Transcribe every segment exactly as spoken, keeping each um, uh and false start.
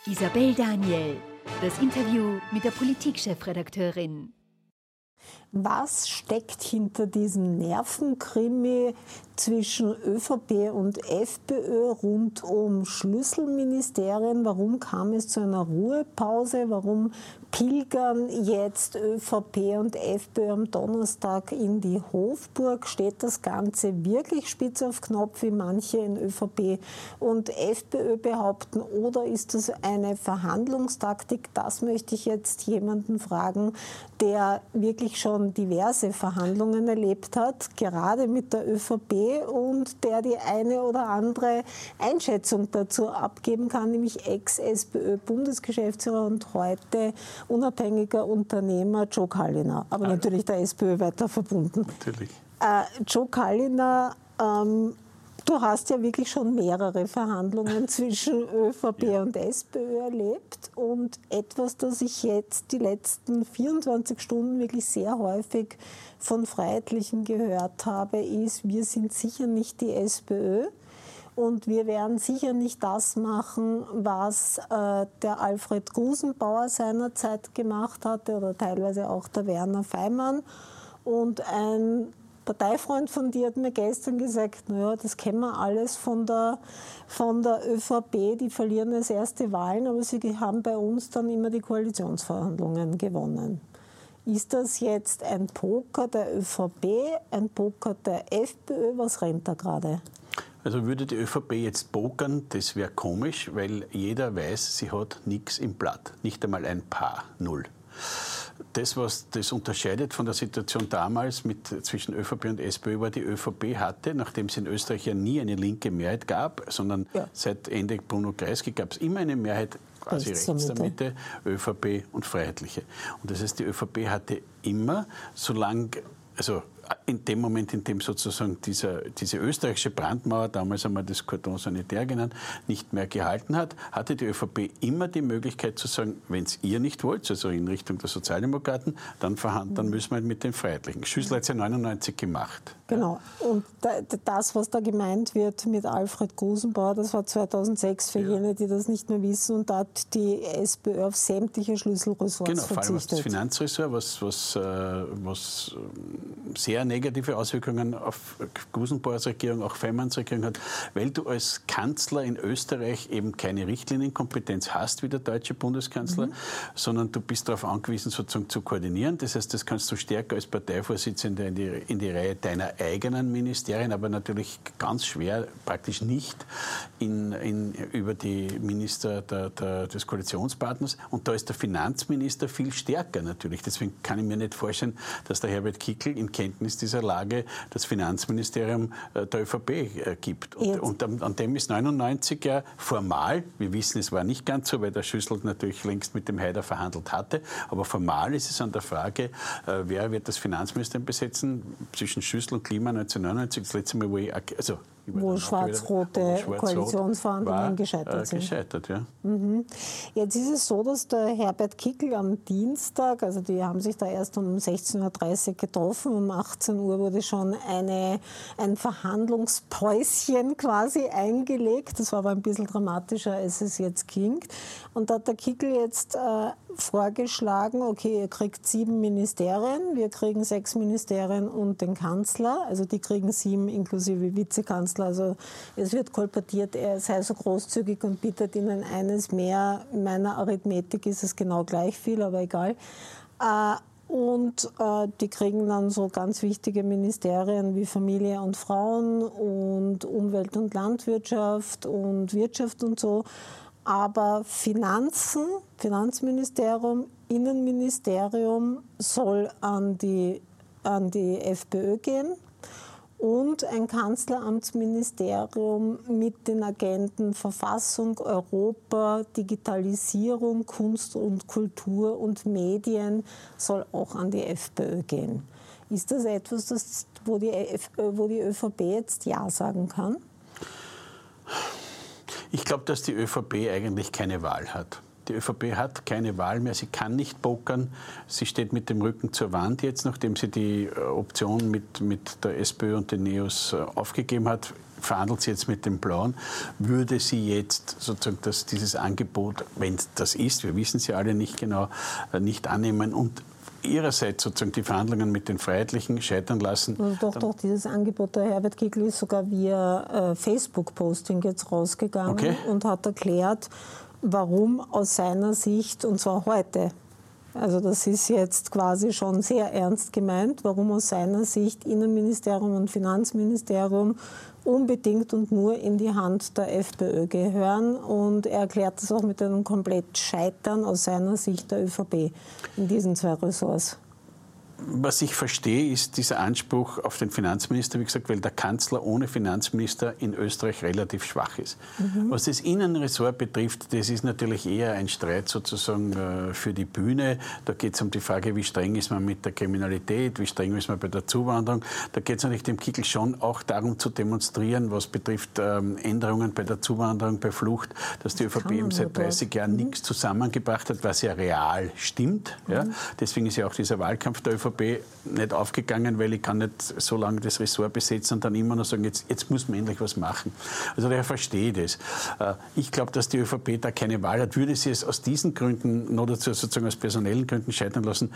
Isabel Daniel, das Interview mit der Politikchefredakteurin. Was steckt hinter diesem Nervenkrimi zwischen ÖVP und FPÖ rund um Schlüsselministerien? Warum kam es zu einer Ruhepause? Warum pilgern jetzt ÖVP und FPÖ am Donnerstag in die Hofburg? Steht das Ganze wirklich spitz auf Knopf, wie manche in ÖVP und FPÖ behaupten? Oder ist das eine Verhandlungstaktik? Das möchte ich jetzt jemanden fragen, der wirklich schon diverse Verhandlungen erlebt hat, gerade mit der ÖVP, und der die eine oder andere Einschätzung dazu abgeben kann, nämlich Ex-SPÖ-Bundesgeschäftsführer und heute unabhängiger Unternehmer Joe Kalliner, aber Hallo. Natürlich der SPÖ weiter verbunden. Natürlich. Äh, Joe Kalliner, ähm, du hast ja wirklich schon mehrere Verhandlungen zwischen ÖVP ja. und SPÖ erlebt, und etwas, das ich jetzt die letzten vierundzwanzig Stunden wirklich sehr häufig von Freiheitlichen gehört habe, ist: Wir sind sicher nicht die SPÖ. Und wir werden sicher nicht das machen, was äh, der Alfred Gusenbauer seinerzeit gemacht hatte oder teilweise auch der Werner Feimann. Und ein Parteifreund von dir hat mir gestern gesagt, naja, das kennen wir alles von der, von der ÖVP, die verlieren als erste Wahlen, aber sie haben bei uns dann immer die Koalitionsverhandlungen gewonnen. Ist das jetzt ein Poker der ÖVP, ein Poker der FPÖ? Was rennt da gerade? Also würde die ÖVP jetzt pokern, das wäre komisch, weil jeder weiß, sie hat nichts im Blatt. Nicht einmal ein Paar, null. Das, was das unterscheidet von der Situation damals mit, zwischen ÖVP und SPÖ, war, die ÖVP hatte, nachdem es in Österreich ja nie eine linke Mehrheit gab, sondern ja. seit Ende Bruno Kreisky gab es immer eine Mehrheit, quasi rechts, rechts der Mitte, ÖVP und Freiheitliche. Und das heißt, die ÖVP hatte immer, solange, also in dem Moment, in dem sozusagen dieser, diese österreichische Brandmauer, damals haben wir das Cordon sanitaire genannt, nicht mehr gehalten hat, hatte die ÖVP immer die Möglichkeit zu sagen, wenn es ihr nicht wollt, also in Richtung der Sozialdemokraten, dann, verhandeln, dann müssen wir mit den Freiheitlichen. Schüssel hat es ja neunundneunzig gemacht. Genau. Und das, was da gemeint wird mit Alfred Gusenbauer, das war zweitausendsechs für ja. jene, die das nicht mehr wissen, und da hat die SPÖ auf sämtliche Schlüsselressorts genau, verzichtet. Genau, vor allem auf das Finanzressort, was, was, was sehr negative Auswirkungen auf Gusenbauers Regierung, auch Feimanns Regierung hat, weil du als Kanzler in Österreich eben keine Richtlinienkompetenz hast wie der deutsche Bundeskanzler, mhm. sondern du bist darauf angewiesen, sozusagen zu koordinieren. Das heißt, das kannst du stärker als Parteivorsitzender in die, in die Reihe deiner eigenen Ministerien, aber natürlich ganz schwer, praktisch nicht in, in, über die Minister der, der, des Koalitionspartners. Und da ist der Finanzminister viel stärker natürlich. Deswegen kann ich mir nicht vorstellen, dass der Herbert Kickl in Kenntnis dieser Lage das Finanzministerium der ÖVP äh, gibt. Und, und an, an dem ist neunundneunzig ja formal, wir wissen, es war nicht ganz so, weil der Schüssel natürlich längst mit dem Haider verhandelt hatte, aber formal ist es an der Frage, äh, wer wird das Finanzministerium besetzen, zwischen Schüssel und Klima neunzehnhundertneunundneunzig, das letzte Mal, wo ich, also wo schwarz-rote Schwarz Koalitionsverhandlungen gescheitert sind. Gescheitert, ja. Mhm. Jetzt ist es so, dass der Herbert Kickl am Dienstag, also die haben sich da erst um sechzehn Uhr dreißig getroffen, um achtzehn Uhr wurde schon eine, ein Verhandlungspäuschen quasi eingelegt. Das war aber ein bisschen dramatischer, als es jetzt klingt. Und da hat der Kickl jetzt äh, vorgeschlagen, okay, ihr kriegt sieben Ministerien, wir kriegen sechs Ministerien und den Kanzler, also die kriegen sieben inklusive Vizekanzler. Also es wird kolportiert, er sei so großzügig und bietet ihnen eines mehr. In meiner Arithmetik ist es genau gleich viel, aber egal. Und die kriegen dann so ganz wichtige Ministerien wie Familie und Frauen und Umwelt und Landwirtschaft und Wirtschaft und so. Aber Finanzen, Finanzministerium, Innenministerium soll an die, an die FPÖ gehen. Und ein Kanzleramtsministerium mit den Agenden Verfassung, Europa, Digitalisierung, Kunst und Kultur und Medien soll auch an die FPÖ gehen. Ist das etwas, das, wo, die FPÖ, wo die ÖVP jetzt Ja sagen kann? Ich glaube, dass die ÖVP eigentlich keine Wahl hat. Die ÖVP hat keine Wahl mehr, sie kann nicht pokern. Sie steht mit dem Rücken zur Wand jetzt, nachdem sie die Option mit, mit der SPÖ und den Neos aufgegeben hat. Verhandelt sie jetzt mit den Blauen. Würde sie jetzt sozusagen das, dieses Angebot, wenn das ist, wir wissen es ja alle nicht genau, nicht annehmen und ihrerseits sozusagen die Verhandlungen mit den Freiheitlichen scheitern lassen. Also doch, doch, dieses Angebot der Herbert Kickl ist sogar via äh, Facebook-Posting jetzt rausgegangen okay. und hat erklärt, warum aus seiner Sicht, und zwar heute, also das ist jetzt quasi schon sehr ernst gemeint, warum aus seiner Sicht Innenministerium und Finanzministerium unbedingt und nur in die Hand der FPÖ gehören. Und er erklärt das auch mit einem komplett Scheitern aus seiner Sicht der ÖVP in diesen zwei Ressorts. Was ich verstehe, ist dieser Anspruch auf den Finanzminister, wie gesagt, weil der Kanzler ohne Finanzminister in Österreich relativ schwach ist. Mhm. Was das Innenressort betrifft, das ist natürlich eher ein Streit sozusagen für die Bühne. Da geht es um die Frage, wie streng ist man mit der Kriminalität, wie streng ist man bei der Zuwanderung. Da geht es natürlich dem Kickl schon auch darum zu demonstrieren, was betrifft ähm, Änderungen bei der Zuwanderung, bei Flucht, dass die ÖVP eben seit dreißig Jahren mhm. nichts zusammengebracht hat, was ja real stimmt. Mhm. Ja. Deswegen ist ja auch dieser Wahlkampf der ÖVP nicht aufgegangen, weil ich kann nicht so lange das Ressort besetzen und dann immer noch sagen, jetzt, jetzt muss man endlich was machen. Also daher verstehe ich das. Ich glaube, dass die ÖVP da keine Wahl hat. Würde sie es aus diesen Gründen, noch dazu sozusagen aus personellen Gründen scheitern lassen,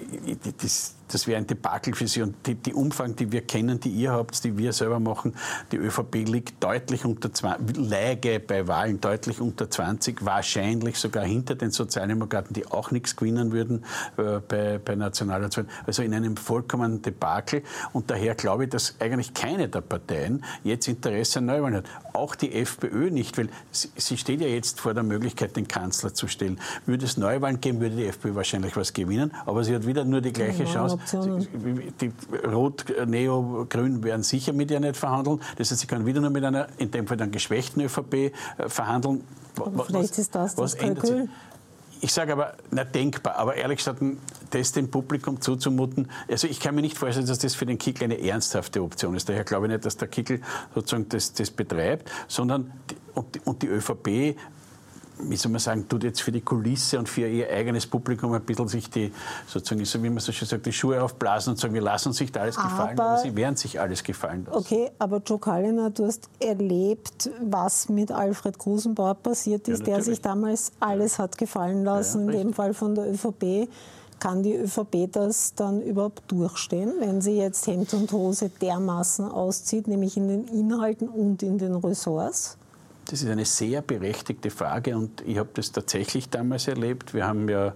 das, das wäre ein Debakel für sie. Und die, die Umfragen, die wir kennen, die ihr habt, die wir selber machen, die ÖVP liegt deutlich unter zwanzig, läge bei Wahlen deutlich unter zwanzig, wahrscheinlich sogar hinter den Sozialdemokraten, die auch nichts gewinnen würden äh, bei, bei Nationalratswahlen. Also in einem vollkommenen Debakel. Und daher glaube ich, dass eigentlich keine der Parteien jetzt Interesse an Neuwahlen hat. Auch die FPÖ nicht, weil sie, sie steht ja jetzt vor der Möglichkeit, den Kanzler zu stellen. Würde es Neuwahlen geben, würde die FPÖ wahrscheinlich was gewinnen. Aber sie hat wieder nur die gleiche ja, Chance. Sie, die Rot, Neo, Grün werden sicher mit ihr nicht verhandeln. Das heißt, sie kann wieder nur mit einer, in dem Fall dann geschwächten ÖVP äh, verhandeln. Aber vielleicht was, ist das das Kalkül. Ich sage aber, na denkbar, aber ehrlich gesagt, das dem Publikum zuzumuten, also ich kann mir nicht vorstellen, dass das für den Kickl eine ernsthafte Option ist. Daher glaube ich nicht, dass der Kickl sozusagen das, das betreibt, sondern die, und, die, und die ÖVP, wie soll man sagen, tut jetzt für die Kulisse und für ihr eigenes Publikum ein bisschen sich die, sozusagen, so wie man so schön sagt, die Schuhe aufblasen und sagen, wir lassen uns nicht alles gefallen, aber, aber sie werden sich alles gefallen lassen. Okay, aber Joe Kalliner, du hast erlebt, was mit Alfred Grusenbauer passiert ist, ja, der sich damals alles hat gefallen lassen, ja, ja, in dem Fall von der ÖVP. Kann die ÖVP das dann überhaupt durchstehen, wenn sie jetzt Hemd und Hose dermaßen auszieht, nämlich in den Inhalten und in den Ressorts? Das ist eine sehr berechtigte Frage und ich habe das tatsächlich damals erlebt. Wir haben ja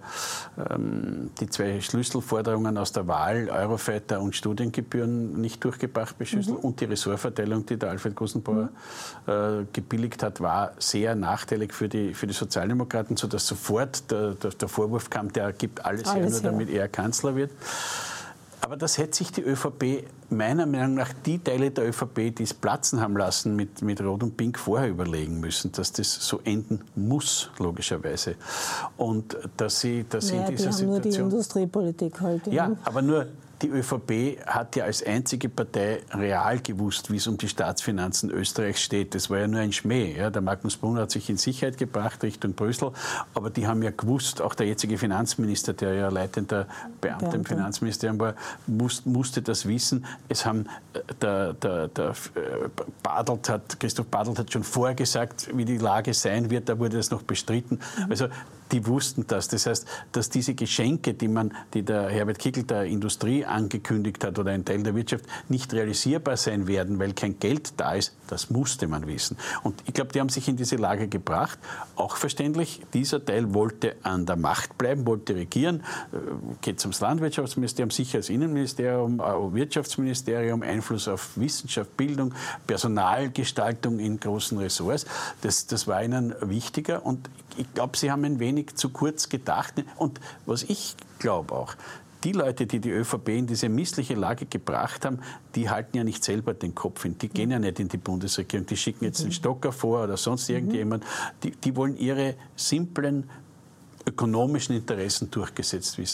ähm, die zwei Schlüsselforderungen aus der Wahl, Eurofighter und Studiengebühren, nicht durchgebracht bei Schüssel. Mhm. Und die Ressortverteilung, die der Alfred Grusenbauer mhm. äh, gebilligt hat, war sehr nachteilig für die, für die Sozialdemokraten, sodass sofort der, der, der Vorwurf kam, der gibt alles, alles her, nur her. damit er Kanzler wird. Aber das hätte sich die ÖVP, meiner Meinung nach, die Teile der ÖVP, die es platzen haben lassen mit, mit Rot und Pink, vorher überlegen müssen, dass das so enden muss, logischerweise. Und dass sie, dass sie ja, in dieser die haben Situation... nur die Industriepolitik halt. Ja, aber nur... Die ÖVP hat ja als einzige Partei real gewusst, wie es um die Staatsfinanzen Österreichs steht. Das war ja nur ein Schmäh. Ja. Der Magnus Brunner hat sich in Sicherheit gebracht Richtung Brüssel, aber die haben ja gewusst, auch der jetzige Finanzminister, der ja leitender Beamter Beamte. im Finanzministerium war, muss, musste das wissen. Es haben der, der, der Bartelt hat, Christoph Bartelt hat schon vorher gesagt, wie die Lage sein wird, da wurde das noch bestritten. Also die wussten das. Das heißt, dass diese Geschenke, die man, die der Herbert Kickl der Industrie angekündigt hat oder ein Teil der Wirtschaft, nicht realisierbar sein werden, weil kein Geld da ist, das musste man wissen. Und ich glaube, die haben sich in diese Lage gebracht. Auch verständlich, dieser Teil wollte an der Macht bleiben, wollte regieren. Geht es ums Landwirtschaftsministerium, sicher als Innenministerium, Wirtschaftsministerium, Einfluss auf Wissenschaft, Bildung, Personalgestaltung in großen Ressorts. Das, das war ihnen wichtiger und ich glaube, sie haben ein wenig zu kurz gedacht. Und was ich glaube auch, die Leute, die die ÖVP in diese missliche Lage gebracht haben, die halten ja nicht selber den Kopf hin. Die gehen ja nicht in die Bundesregierung. Die schicken jetzt den Stocker vor oder sonst irgendjemand. Die, die wollen ihre simplen ökonomischen Interessen durchgesetzt wissen.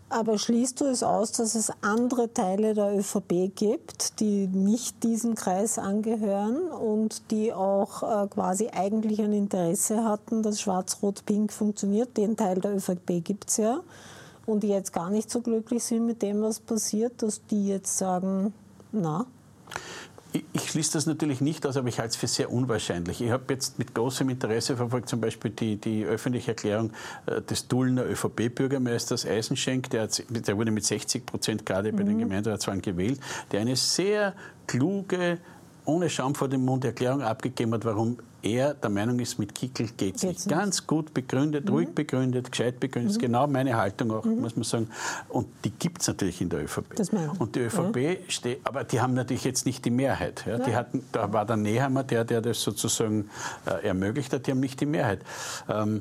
Aber schließt du es aus, dass es andere Teile der ÖVP gibt, die nicht diesem Kreis angehören und die auch äh, quasi eigentlich ein Interesse hatten, dass Schwarz-Rot-Pink funktioniert? Den Teil der ÖVP gibt es ja. Und die jetzt gar nicht so glücklich sind mit dem, was passiert, dass die jetzt sagen, na? Ich, ich schließe das natürlich nicht aus, aber ich halte es für sehr unwahrscheinlich. Ich habe jetzt mit großem Interesse verfolgt zum Beispiel die, die öffentliche Erklärung äh, des Dulner ÖVP-Bürgermeisters Eisenschenk, der, hat, der wurde mit sechzig Prozent gerade bei mhm. den Gemeinderatswahlen gewählt, der eine sehr kluge, ohne Schaum vor dem Mund Erklärung abgegeben hat, warum er der Meinung ist, mit Kickl geht es nicht. Ganz gut begründet, mhm. ruhig begründet, gescheit begründet. Mhm. Das ist genau meine Haltung auch, mhm. muss man sagen. Und die gibt es natürlich in der ÖVP. Das meine ich. Und die ÖVP ja. steht, aber die haben natürlich jetzt nicht die Mehrheit. Ja. Die hatten, da war der Nehammer, der, der das sozusagen äh, ermöglicht hat, die haben nicht die Mehrheit. Ähm,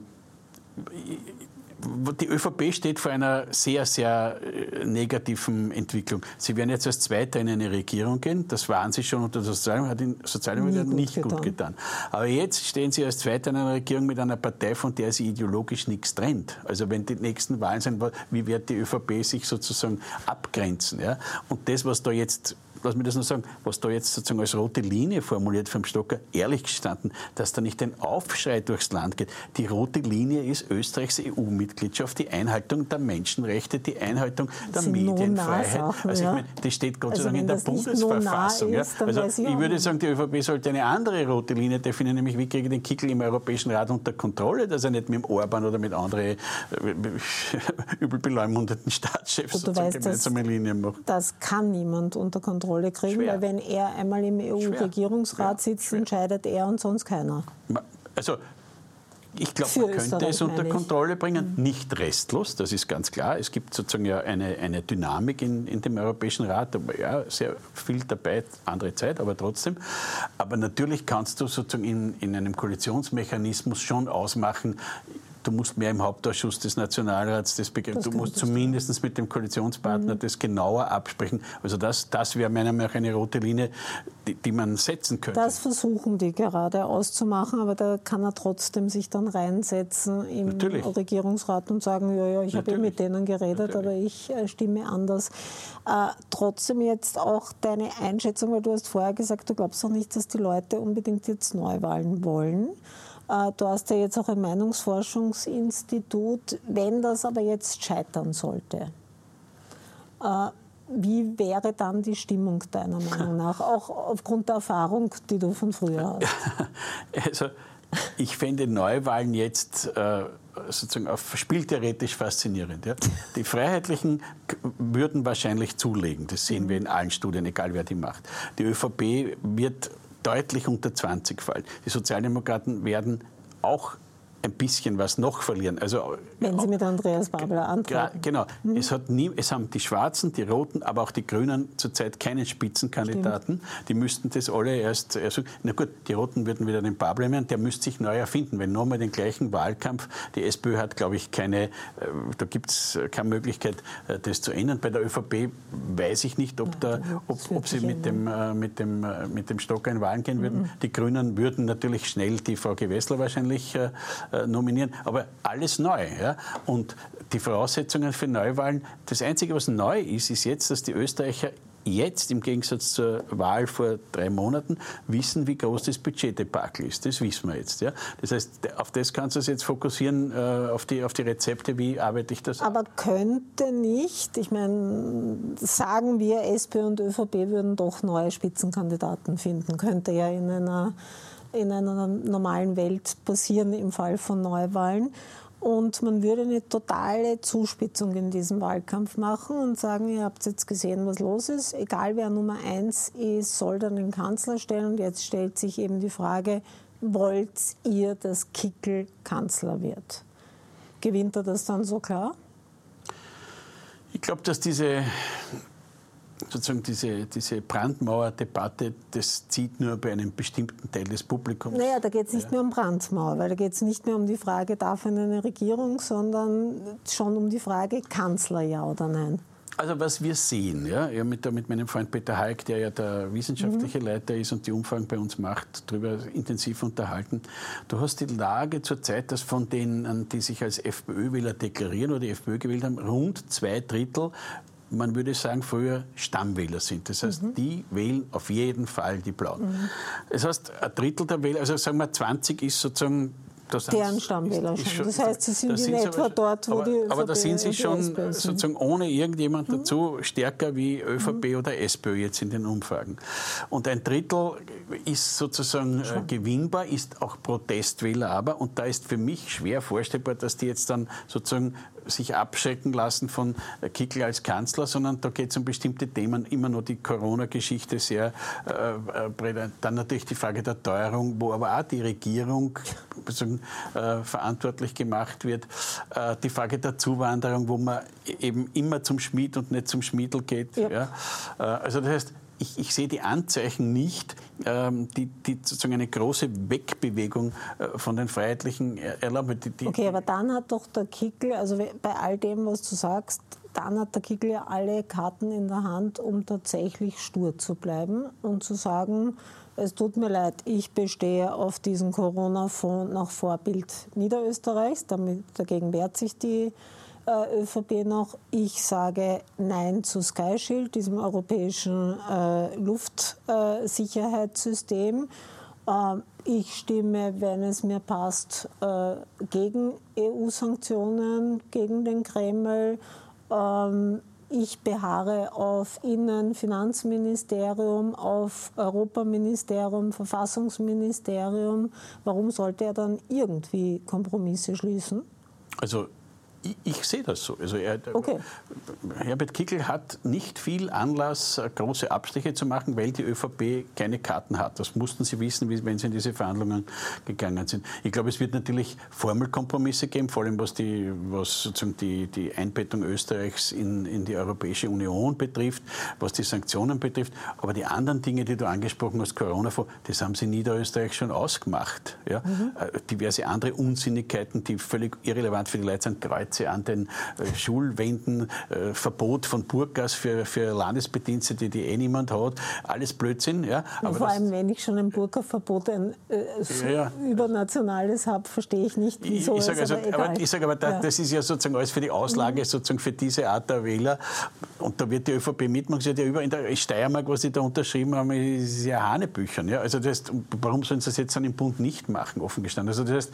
Die ÖVP steht vor einer sehr, sehr negativen Entwicklung. Sie werden jetzt als Zweiter in eine Regierung gehen. Das waren sie schon unter der Sozialdemokratie, Sozialdemokratie nicht gut, gut getan. Aber jetzt stehen sie als Zweiter in einer Regierung mit einer Partei, von der sie ideologisch nichts trennt. Also wenn die nächsten Wahlen sind, wie wird die ÖVP sich sozusagen abgrenzen? Ja? Und das, was da jetzt... Lass mich das noch sagen, was da jetzt sozusagen als rote Linie formuliert vom Stocker, ehrlich gestanden, dass da nicht ein Aufschrei durchs Land geht. Die rote Linie ist Österreichs E U-Mitgliedschaft, die Einhaltung der Menschenrechte, die Einhaltung der Medienfreiheit. Also ich meine, das steht Gott sei Dank in der Bundesverfassung. Ja. Also ich würde sagen, die ÖVP sollte eine andere rote Linie definieren, nämlich wie kriege ich den Kickl im Europäischen Rat unter Kontrolle, dass er nicht mit dem Orban oder mit anderen übel beleumundeten Staatschefs sozusagen gemeinsame Linien macht. Das kann niemand unter Kontrolle kriegen, Schwer. Weil wenn er einmal im E U-Regierungsrat sitzt, Schwer. entscheidet er und sonst keiner. Also ich glaube, man könnte es unter Kontrolle bringen, mhm. nicht restlos, das ist ganz klar. Es gibt sozusagen ja eine, eine Dynamik in, in dem Europäischen Rat, aber ja, sehr viel dabei, andere Zeit, aber trotzdem. Aber natürlich kannst du sozusagen in, in einem Koalitionsmechanismus schon ausmachen, du musst mehr im Hauptausschuss des Nationalrats, das das du musst zumindest sein. mit dem Koalitionspartner mhm. das genauer absprechen. Also das, das wäre meiner Meinung nach eine rote Linie, die, die man setzen könnte. Das versuchen die gerade auszumachen, aber da kann er trotzdem sich dann reinsetzen im Natürlich. Regierungsrat und sagen, ja, ja, ich habe eh mit denen geredet, Natürlich. aber ich äh, stimme anders. Äh, trotzdem jetzt auch deine Einschätzung, weil du hast vorher gesagt, du glaubst doch nicht, dass die Leute unbedingt jetzt Neuwahlen wollen. Du hast ja jetzt auch ein Meinungsforschungsinstitut. Wenn das aber jetzt scheitern sollte, wie wäre dann die Stimmung deiner Meinung nach, auch aufgrund der Erfahrung, die du von früher hast? Also ich fände Neuwahlen jetzt äh, sozusagen auf spieltheoretisch faszinierend. Ja? Die Freiheitlichen würden wahrscheinlich zulegen, das sehen wir in allen Studien, egal wer die macht. Die ÖVP wird deutlich unter zwanzig fallen. Die Sozialdemokraten werden auch ein bisschen was noch verlieren. Also, Wenn Sie mit Andreas Babler antworten. Genau. Mhm. Es, hat nie, es haben die Schwarzen, die Roten, aber auch die Grünen zurzeit keinen Spitzenkandidaten. Stimmt. Die müssten das alle erst... Also, na gut, die Roten würden wieder den Babler nehmen, der müsste sich neu erfinden, weil nochmal den gleichen Wahlkampf, die SPÖ hat, glaube ich, keine... Da gibt es keine Möglichkeit, das zu ändern. Bei der ÖVP weiß ich nicht, ob, ja, da, ob, ob sie mit dem, mit, dem, mit dem Stocker in Wahlen gehen würden. Mhm. Die Grünen würden natürlich schnell die Frau Gewessler wahrscheinlich äh, nominieren, aber alles neu. Ja? Und die Voraussetzungen für Neuwahlen, das Einzige, was neu ist, ist jetzt, dass die Österreicher jetzt im Gegensatz zur Wahl vor drei Monaten wissen, wie groß das Budgetdebakel ist. Das wissen wir jetzt. Ja? Das heißt, auf das kannst du es jetzt fokussieren, äh, auf, die, auf die Rezepte, wie arbeite ich das Aber ab? Könnte nicht, ich meine, sagen wir, SPÖ und ÖVP würden doch neue Spitzenkandidaten finden, könnte ja in einer in einer normalen Welt passieren im Fall von Neuwahlen. Und man würde eine totale Zuspitzung in diesem Wahlkampf machen und sagen, ihr habt jetzt gesehen, was los ist. Egal wer Nummer eins ist, soll dann den Kanzler stellen. Und jetzt stellt sich eben die Frage, wollt ihr, dass Kickl Kanzler wird? Gewinnt er das dann so klar? Ich glaube, dass diese... sozusagen diese, diese Brandmauer-Debatte, das zieht nur bei einem bestimmten Teil des Publikums. Naja, da geht es nicht ja. mehr um Brandmauer, weil da geht es nicht mehr um die Frage, darf eine Regierung, sondern schon um die Frage, Kanzler ja oder nein. Also was wir sehen, ja, ich habe mit, mit meinem Freund Peter Haig, der ja der wissenschaftliche mhm. Leiter ist und die Umfragen bei uns macht, darüber intensiv unterhalten. Du hast die Lage zurzeit, dass von denen, die sich als FPÖ-Wähler deklarieren oder die FPÖ gewählt haben, rund zwei Drittel, man würde sagen, früher Stammwähler sind. Das heißt, mhm. die wählen auf jeden Fall die Blauen. Mhm. Das heißt, ein Drittel der Wähler, also sagen wir zwanzig ist sozusagen deren Stammwähler ist, ist schon. Das heißt, sie sind in etwa dort, wo aber, die Aber da sind sie schon sozusagen ohne irgendjemand mhm. dazu stärker wie ÖVP mhm. oder SPÖ jetzt in den Umfragen. Und ein Drittel ist sozusagen äh, gewinnbar, ist auch Protestwähler aber. Und da ist für mich schwer vorstellbar, dass die jetzt dann sozusagen sich abschrecken lassen von Kickl als Kanzler, sondern da geht es um bestimmte Themen, immer noch die Corona-Geschichte sehr äh, präsent. Dann natürlich die Frage der Teuerung, wo aber auch die Regierung äh, verantwortlich gemacht wird. Äh, die Frage der Zuwanderung, wo man eben immer zum Schmied und nicht zum Schmiedl geht. Ja. Ja. Äh, also das heißt, Ich, ich sehe die Anzeichen nicht, ähm, die, die sozusagen eine große Wegbewegung äh, von den Freiheitlichen erlauben. Die, die okay, aber dann hat doch der Kickl, also bei all dem, was du sagst, dann hat der Kickl ja alle Karten in der Hand, um tatsächlich stur zu bleiben und zu sagen, es tut mir leid, ich bestehe auf diesen Corona-Fonds nach Vorbild Niederösterreichs, damit, dagegen wehrt sich die ÖVP noch. Ich sage Nein zu Sky Shield, diesem europäischen äh, Luftsicherheitssystem. Äh, ich stimme, wenn es mir passt, äh, gegen E U-Sanktionen, gegen den Kreml. Ähm, ich beharre auf Innen-, Finanzministerium, auf Europaministerium, Verfassungsministerium. Warum sollte er dann irgendwie Kompromisse schließen? Also Ich, ich sehe das so. Also er, okay. Herbert Kickl hat nicht viel Anlass, große Abstriche zu machen, weil die ÖVP keine Karten hat. Das mussten sie wissen, wenn sie in diese Verhandlungen gegangen sind. Ich glaube, es wird natürlich Formelkompromisse geben, vor allem was die, was sozusagen die, die Einbettung Österreichs in, in die Europäische Union betrifft, was die Sanktionen betrifft. Aber die anderen Dinge, die du angesprochen hast, Corona-Fonds, das haben sie in Niederösterreich schon ausgemacht. Ja? Mhm. Diverse andere Unsinnigkeiten, die völlig irrelevant für die Leute sind, Kreuz an den äh, Schulwänden, äh, Verbot von Burkas für, für Landesbedienstete, die eh niemand hat, alles Blödsinn. Ja. Aber vor allem, wenn ich schon ein Burka-Verbot ein äh, so ja, ja. übernationales habe, verstehe ich nicht, wieso ich, ich sage also, aber, aber, ich sage aber, da, ja. das ist ja sozusagen alles für die Auslage, mhm. sozusagen für diese Art der Wähler. Und da wird die ÖVP mitmachen. Sie hat ja über in der Steiermark, was sie da unterschrieben haben, ist ja Hanebüchern. Ja. Also das heißt, warum sollen sie das jetzt dann im Bund nicht machen, offen gestanden? Also das heißt,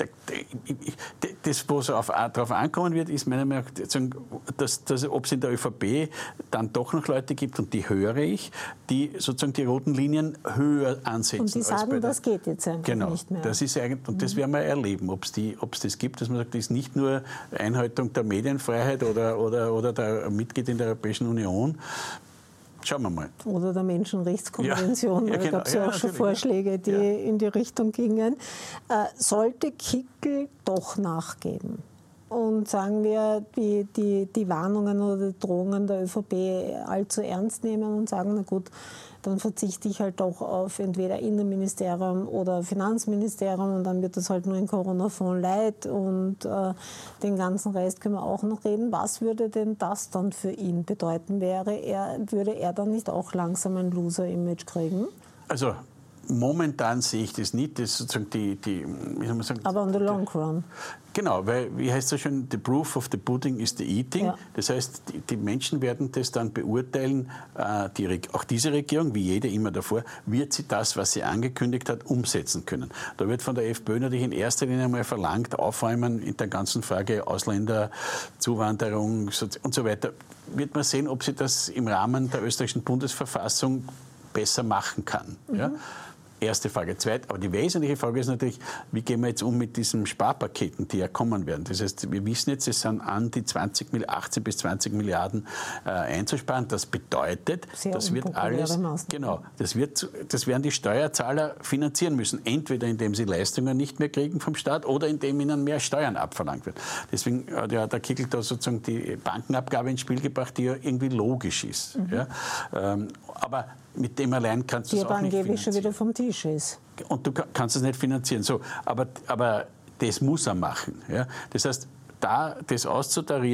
das, was auf, darauf ankommen wird, ist meiner Meinung nach, dass, dass, ob es in der ÖVP dann doch noch Leute gibt, und die höre ich, die sozusagen die roten Linien höher ansetzen. Und die sagen, der, das geht jetzt einfach genau, nicht mehr. Das ist eigentlich, und das werden wir erleben, ob es das gibt, dass man sagt, das ist nicht nur Einhaltung der Medienfreiheit oder, oder, oder der Mitglied in der Europäischen Union. Schauen wir mal. Oder der Menschenrechtskonvention. Ja, ja, da genau. gab es ja, ja auch schon Vorschläge, die ja. in die Richtung gingen. Äh, sollte Kickl doch nachgeben und sagen wir, die, die, die Warnungen oder die Drohungen der ÖVP allzu ernst nehmen und sagen, na gut, dann verzichte ich halt doch auf entweder Innenministerium oder Finanzministerium und dann wird das halt nur in Corona-Fonds leid und äh, den ganzen Rest können wir auch noch reden. Was würde denn das dann für ihn bedeuten? Wäre er, würde er dann nicht auch langsam ein Loser-Image kriegen? Also momentan sehe ich das nicht. Das ist sozusagen die, die, wie soll man sagen, aber on the long run. Genau, weil, wie heißt das schon, the proof of the pudding is the eating. Ja. Das heißt, die, die Menschen werden das dann beurteilen, äh, die, auch diese Regierung, wie jede immer davor, wird sie das, was sie angekündigt hat, umsetzen können. Da wird von der FPÖ natürlich in erster Linie einmal verlangt, aufräumen in der ganzen Frage Ausländer, Zuwanderung und so weiter. Wird man sehen, ob sie das im Rahmen der österreichischen Bundesverfassung besser machen kann. Mhm. Ja? Erste Frage. Zweit, aber die wesentliche Frage ist natürlich, wie gehen wir jetzt um mit diesen Sparpaketen, die ja kommen werden. Das heißt, wir wissen jetzt, es sind an die zwanzig, achtzehn bis zwanzig Milliarden äh, einzusparen. Das bedeutet, Sehr das wird alles, genau, das, wird, das werden die Steuerzahler finanzieren müssen. Entweder indem sie Leistungen nicht mehr kriegen vom Staat oder indem ihnen mehr Steuern abverlangt wird. Deswegen hat ja der Kickl da sozusagen die Bankenabgabe ins Spiel gebracht, die ja irgendwie logisch ist. Mhm. Ja? Ähm, aber mit dem allein kannst du es auch nicht finanzieren. Die angeblich schon wieder vom Tisch ist. Und du kannst es nicht finanzieren. So, aber, aber das muss er machen. Ja? Das heißt, da das auszutarieren,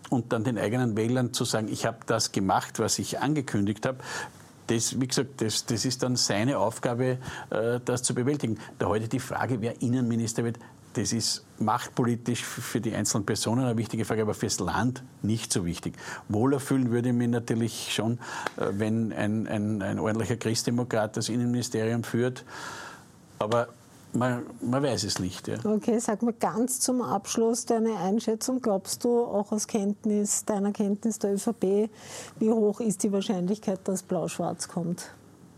und dann den eigenen Wählern zu sagen, ich habe das gemacht, was ich angekündigt habe, das, wie gesagt, das, das ist dann seine Aufgabe, äh, das zu bewältigen. Da heute die Frage, wer Innenminister wird, das ist machtpolitisch für die einzelnen Personen eine wichtige Frage, aber fürs Land nicht so wichtig. Wohler fühlen würde ich mich natürlich schon, wenn ein, ein, ein ordentlicher Christdemokrat das Innenministerium führt. Aber man, man weiß es nicht. Ja. Okay, sag mal ganz zum Abschluss deine Einschätzung. Glaubst du, auch aus Kenntnis, deiner Kenntnis der ÖVP, wie hoch ist die Wahrscheinlichkeit, dass Blau-Schwarz kommt?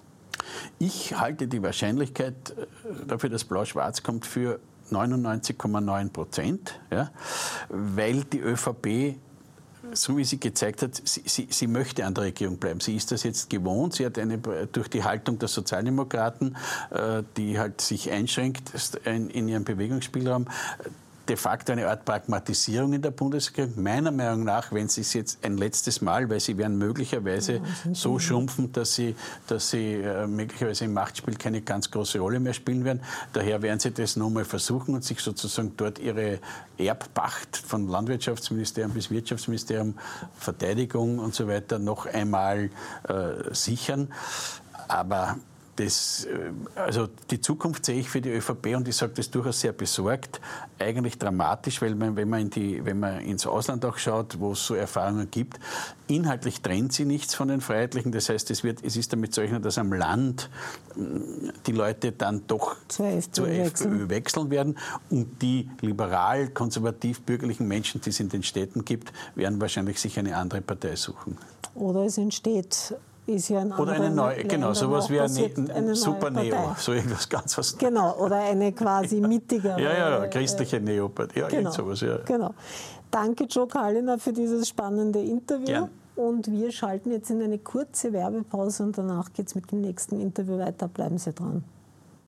Ich halte die Wahrscheinlichkeit dafür, dass Blau-Schwarz kommt, für neunundneunzig Komma neun Prozent, ja, weil die ÖVP, so wie sie gezeigt hat, sie, sie, sie möchte an der Regierung bleiben. Sie ist das jetzt gewohnt. Sie hat eine, durch die Haltung der Sozialdemokraten, äh, die halt sich einschränkt in, in ihrem Bewegungsspielraum, de facto eine Art Pragmatisierung in der Bundesregierung. Meiner Meinung nach, wenn sie es jetzt ein letztes Mal, weil sie werden möglicherweise ja, so schrumpfen, dass sie, dass sie äh, möglicherweise im Machtspiel keine ganz große Rolle mehr spielen werden. Daher werden sie das nochmal versuchen und sich sozusagen dort ihre Erbpacht von Landwirtschaftsministerium bis Wirtschaftsministerium, Verteidigung und so weiter noch einmal äh, sichern. Aber Das, also die Zukunft sehe ich für die ÖVP, und ich sage das durchaus sehr besorgt, eigentlich dramatisch, weil man, wenn man, in die, wenn man ins Ausland auch schaut, wo es so Erfahrungen gibt, inhaltlich trennt sie nichts von den Freiheitlichen. Das heißt, es, wird, es ist damit zu rechnen, dass am Land die Leute dann doch zur FPÖ wechseln werden, und die liberal-konservativ-bürgerlichen Menschen, die es in den Städten gibt, werden wahrscheinlich sich eine andere Partei suchen. Oder es entsteht... Ist ja oder eine neue, genau, sowas wie eine, eine Super Neo, so irgendwas ganz was. Genau, oder eine quasi mittigere. ja, ja, christliche Neo-Partei, ja, genau, sowas, ja. Genau. Danke, Joe Kalliner, für dieses spannende Interview. Gern. Und wir schalten jetzt in eine kurze Werbepause und danach geht es mit dem nächsten Interview weiter. Bleiben Sie dran.